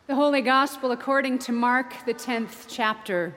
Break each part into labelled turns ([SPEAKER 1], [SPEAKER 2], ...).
[SPEAKER 1] The Holy Gospel according to Mark, the 10th chapter.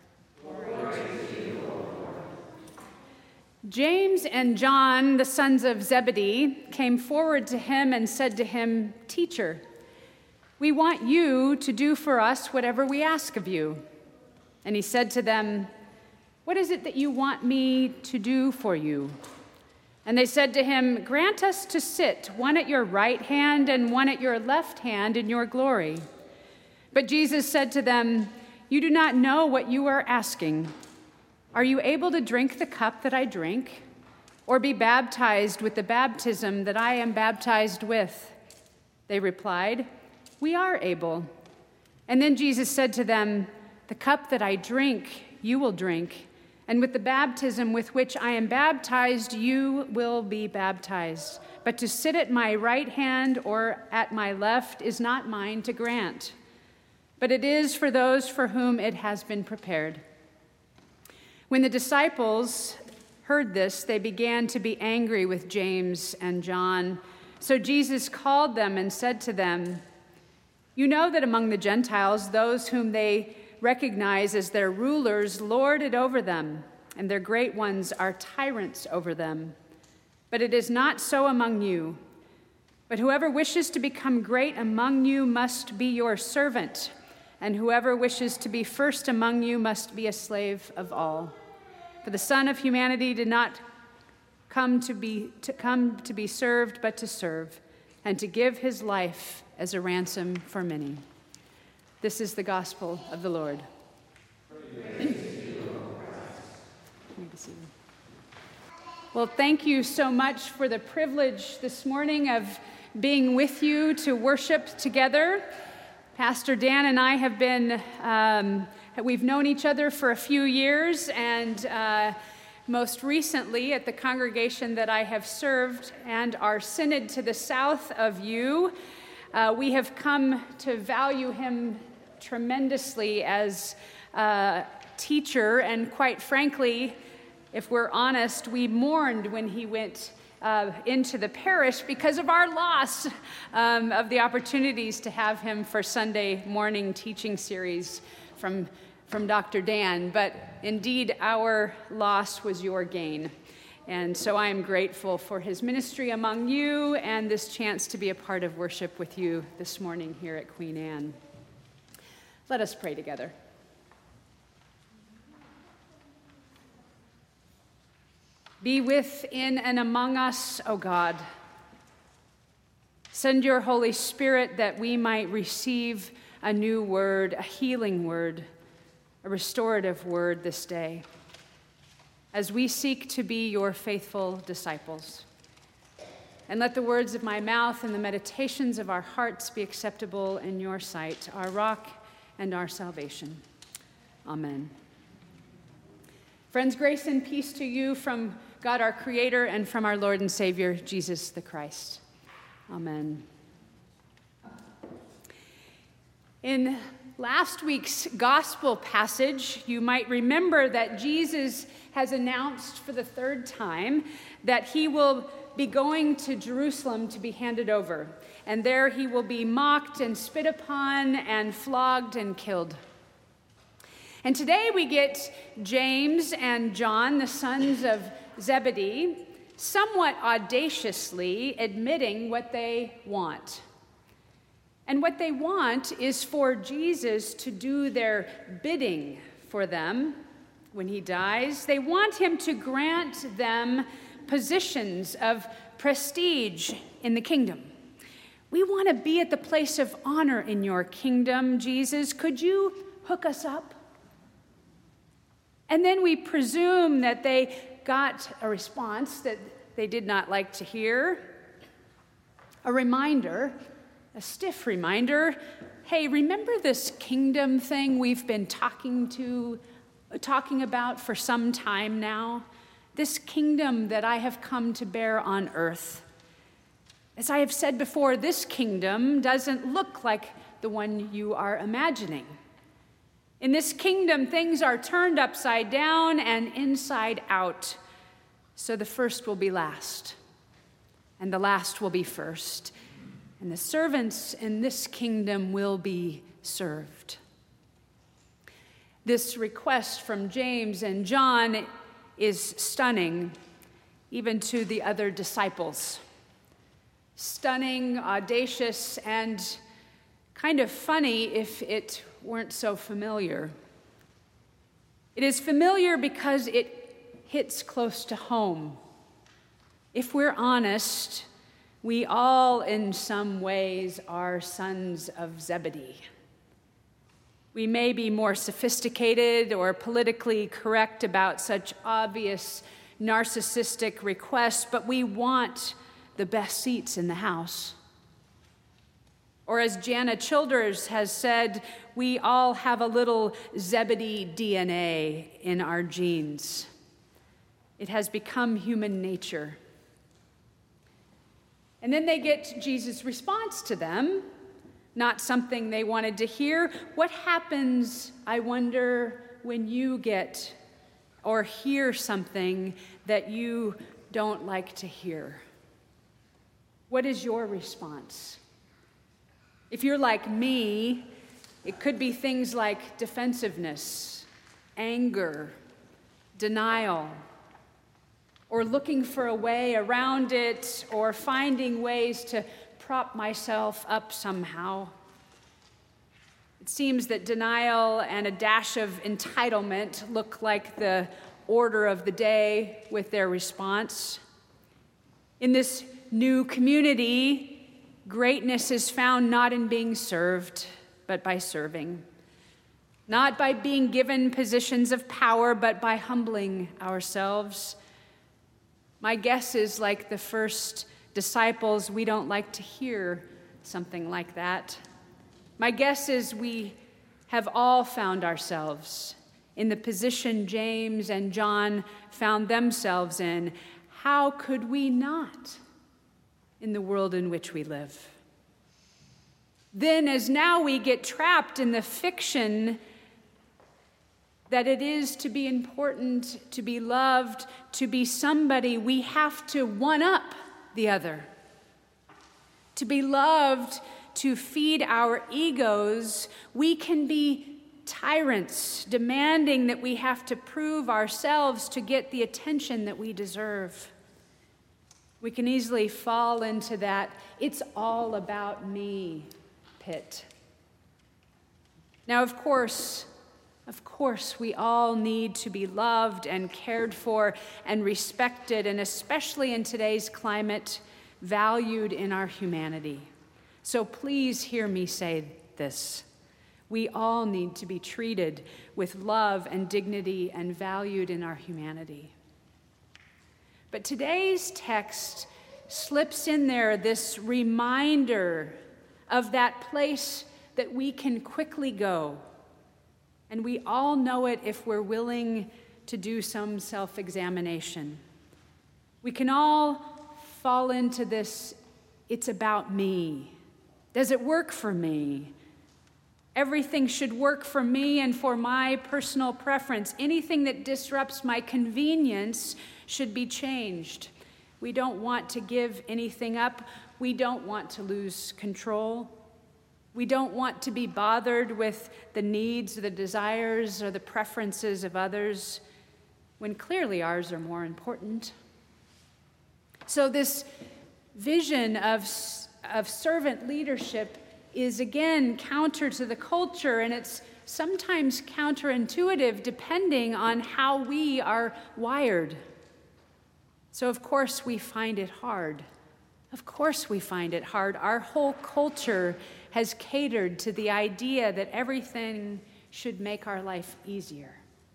[SPEAKER 1] James and John, the sons of Zebedee, came forward to him and said to him, "Teacher, we want you to do for us whatever we ask of you." And he said to them, "What is it that you want me to do for you?" And they said to him, "Grant us to sit, one at your right hand and one at your left hand in your glory." But Jesus said to them, "You do not know what you are asking. Are you able to drink the cup that I drink, or be baptized with the baptism that I am baptized with?" They replied, "We are able." And then Jesus said to them, "The cup that I drink, you will drink, and with the baptism with which I am baptized, you will be baptized. But to sit at my right hand or at my left is not mine to grant, but it is for those for whom it has been prepared." When the disciples heard this, they began to be angry with James and John. So Jesus called them and said to them, "You know that among the Gentiles, those whom they recognize as their rulers lord it over them, and their great ones are tyrants over them. But it is not so among you. But whoever wishes to become great among you must be your servant, and whoever wishes to be first among you must be a slave of all. For the Son of Humanity did not come to be served, but to serve, and to give his life as a ransom for many." This is the gospel of the Lord. Well, thank you so much for the privilege this morning of being with you to worship together. Pastor Dan and I have been, we've known each other for a few years, and most recently at the congregation that I have served and our synod to the south of you, we have come to value him tremendously as a teacher, and quite frankly, if we're honest, we mourned when he went into the parish because of our loss of the opportunities to have him for Sunday morning teaching series from Dr. Dan. But indeed, our loss was your gain. And so I am grateful for his ministry among you and this chance to be a part of worship with you this morning here at Queen Anne. Let us pray together. Be within and among us, O God. Send your Holy Spirit that we might receive a new word, a healing word, a restorative word this day, as we seek to be your faithful disciples. And let the words of my mouth and the meditations of our hearts be acceptable in your sight, our rock and our salvation. Amen. Friends, grace and peace to you from God our Creator and from our Lord and Savior, Jesus the Christ. Amen. In last week's gospel passage, you might remember that Jesus has announced for the third time that he will be going to Jerusalem to be handed over. And there he will be mocked and spit upon and flogged and killed. And today we get James and John, the sons of Zebedee, somewhat audaciously admitting what they want. And what they want is for Jesus to do their bidding for them when he dies. They want him to grant them positions of prestige in the kingdom. "We want to be at the place of honor in your kingdom, Jesus. Could you hook us up?" And then we presume that they got a response that they did not like to hear. A reminder, a stiff reminder, hey, remember this kingdom thing we've been talking about for some time now? This kingdom that I have come to bear on earth. As I have said before, this kingdom doesn't look like the one you are imagining. In this kingdom, things are turned upside down and inside out. So the first will be last, and the last will be first. and the servants in this kingdom will be served. This request from James and John is stunning, even to the other disciples. Stunning, audacious, and kind of funny if it weren't so familiar. It is familiar because it hits close to home. If we're honest, we all in some ways are sons of Zebedee. We may be more sophisticated or politically correct about such obvious narcissistic requests, but we want the best seats in the house. Or as Jana Childers has said, we all have a little Zebedee DNA in our genes. It has become human nature. And then they get Jesus' response to them, not something they wanted to hear. What happens, I wonder, when you get or hear something that you don't like to hear? What is your response? If you're like me, it could be things like defensiveness, anger, denial, or looking for a way around it, or finding ways to prop myself up somehow. It seems that denial and a dash of entitlement look like the order of the day with their response. In this new community, greatness is found not in being served, but by serving. Not by being given positions of power, but by humbling ourselves. My guess is, like the first disciples, we don't like to hear something like that. My guess is we have all found ourselves in the position James and John found themselves in. How could we not in the world in which we live? Then, as now, we get trapped in the fiction that it is to be important, to be loved, to be somebody, we have to one-up the other. To be loved, to feed our egos, we can be tyrants, demanding that we have to prove ourselves to get the attention that we deserve. We can easily fall into that "it's all about me" pit. Now, of course, we all need to be loved and cared for and respected, and especially in today's climate, valued in our humanity. So please hear me say this. We all need to be treated with love and dignity and valued in our humanity. But today's text slips in there this reminder of that place that we can quickly go. And we all know it if we're willing to do some self-examination. We can all fall into this, "it's about me. Does it work for me? Everything should work for me and for my personal preference. Anything that disrupts my convenience should be changed." We don't want to give anything up. We don't want to lose control. We don't want to be bothered with the needs, the desires, or the preferences of others, when clearly ours are more important. So this vision of servant leadership is again counter to the culture, and it's sometimes counterintuitive depending on how we are wired. So of course we find it hard. Of course we find it hard. Our whole culture has catered to the idea that everything should make our life easier.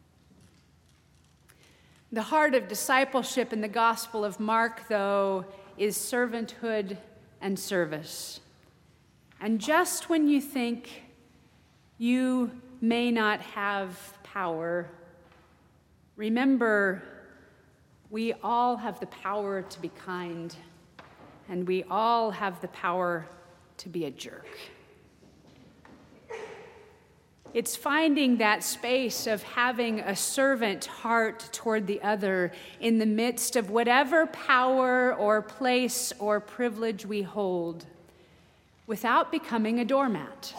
[SPEAKER 1] The heart of discipleship in the Gospel of Mark, though, is servanthood and service. And just when you think you may not have power, remember, we all have the power to be kind, and we all have the power to be a jerk. It's finding that space of having a servant heart toward the other in the midst of whatever power or place or privilege we hold. without becoming a doormat.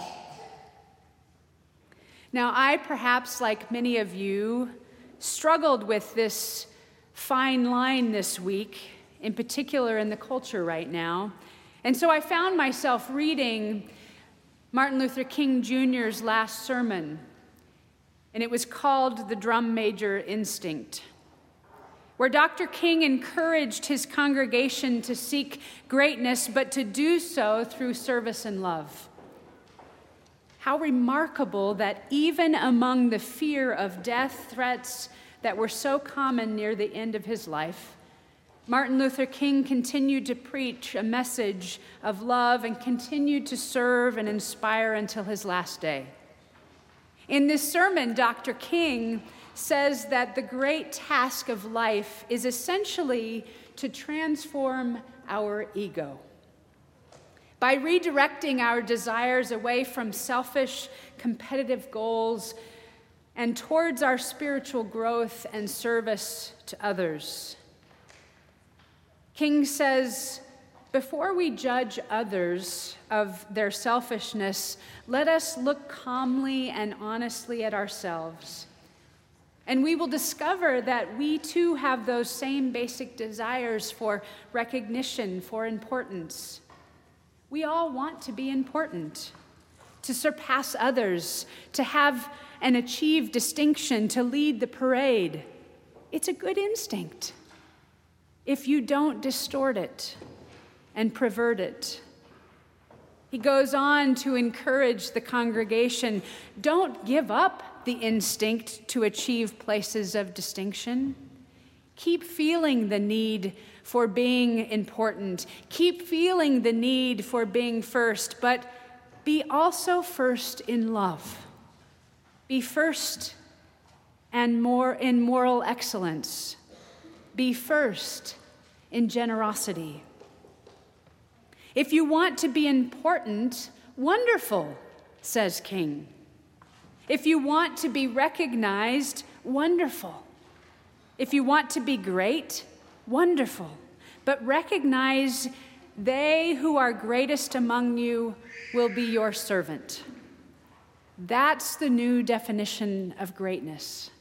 [SPEAKER 1] Now, I, perhaps like many of you, struggled with this fine line this week, in particular in the culture right now. And so I found myself reading Martin Luther King Jr.'s last sermon, and it was called The Drum Major Instinct, where Dr. King encouraged his congregation to seek greatness, but to do so through service and love. How remarkable that even among the fear of death threats that were so common near the end of his life, Martin Luther King continued to preach a message of love and continued to serve and inspire until his last day. In this sermon, Dr. King says that the great task of life is essentially to transform our ego. By redirecting our desires away from selfish, competitive goals and towards our spiritual growth and service to others. King says, before we judge others of their selfishness, let us look calmly and honestly at ourselves. And we will discover that we too have those same basic desires for recognition, for importance. We all want to be important, to surpass others, to have and achieve distinction, to lead the parade. It's a good instinct if you don't distort it and pervert it. He goes on to encourage the congregation, don't give up the instinct to achieve places of distinction. Keep feeling the need for being important. Keep feeling the need for being first, but be also first in love. Be first and more in moral excellence. Be first in generosity. If you want to be important, wonderful, says King. If you want to be recognized, wonderful. If you want to be great, wonderful. But recognize they who are greatest among you will be your servant. That's the new definition of greatness.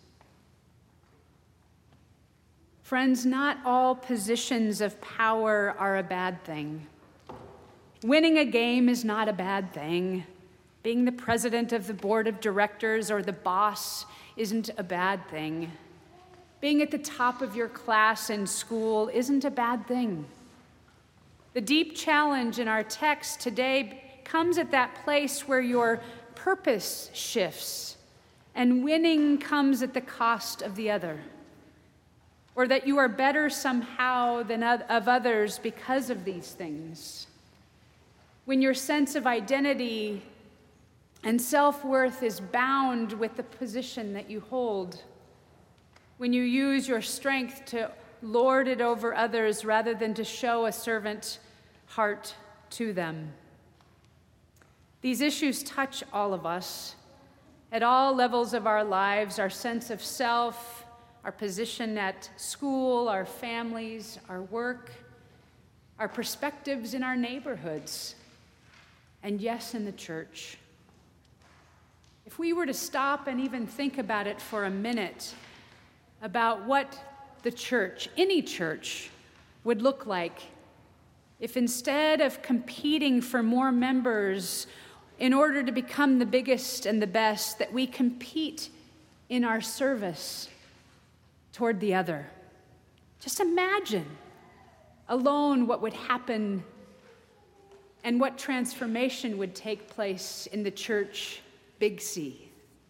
[SPEAKER 1] Friends, not all positions of power are a bad thing. Winning a game is not a bad thing. Being the president of the board of directors or the boss isn't a bad thing. Being at the top of your class in school isn't a bad thing. The deep challenge in our text today comes at that place where your purpose shifts and winning comes at the cost of the other, or that you are better somehow than of others because of these things. When your sense of identity and self-worth is bound with the position that you hold, when you use your strength to lord it over others rather than to show a servant heart to them. These issues touch all of us at all levels of our lives, our sense of self, our position at school, our families, our work, our perspectives in our neighborhoods, and yes, in the church. If we were to stop and even think about it for a minute, about what the church, any church, would look like if instead of competing for more members in order to become the biggest and the best, that we compete in our service toward the other. Just imagine alone what would happen and what transformation would take place in the church, Big C.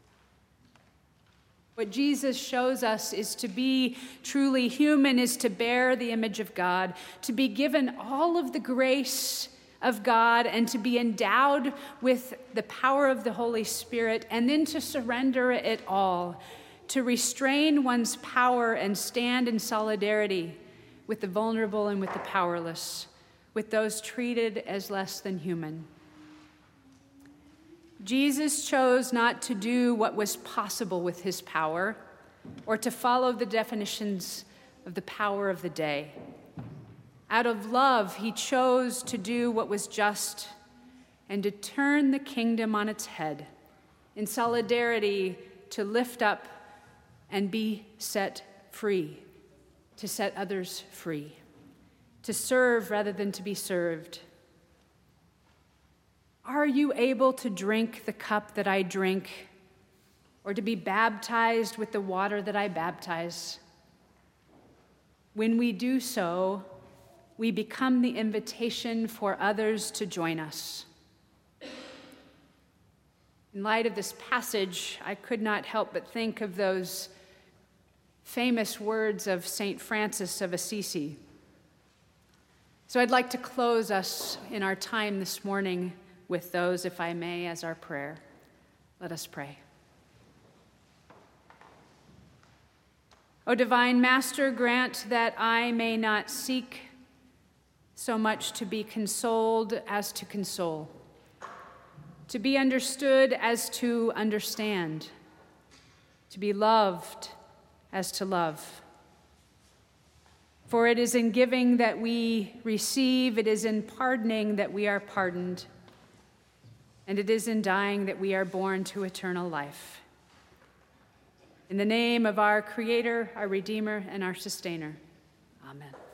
[SPEAKER 1] What Jesus shows us is to be truly human, is to bear the image of God, to be given all of the grace of God, and to be endowed with the power of the Holy Spirit, and then to surrender it all, to restrain one's power and stand in solidarity with the vulnerable and with the powerless, with those treated as less than human. Jesus chose not to do what was possible with his power or to follow the definitions of the power of the day. Out of love, he chose to do what was just and to turn the kingdom on its head, in solidarity to lift up and be set free, to set others free, to serve rather than to be served. Are you able to drink the cup that I drink, or to be baptized with the water that I baptize? When we do so, we become the invitation for others to join us. In light of this passage, I could not help but think of those famous words of St. Francis of Assisi. So I'd like to close us in our time this morning with those, if I may, as our prayer. Let us pray. O divine Master, grant that I may not seek so much to be consoled as to console, to be understood as to understand, to be loved as to love. For it is in giving that we receive, it is in pardoning that we are pardoned, and it is in dying that we are born to eternal life. In the name of our Creator, our Redeemer, and our Sustainer, amen.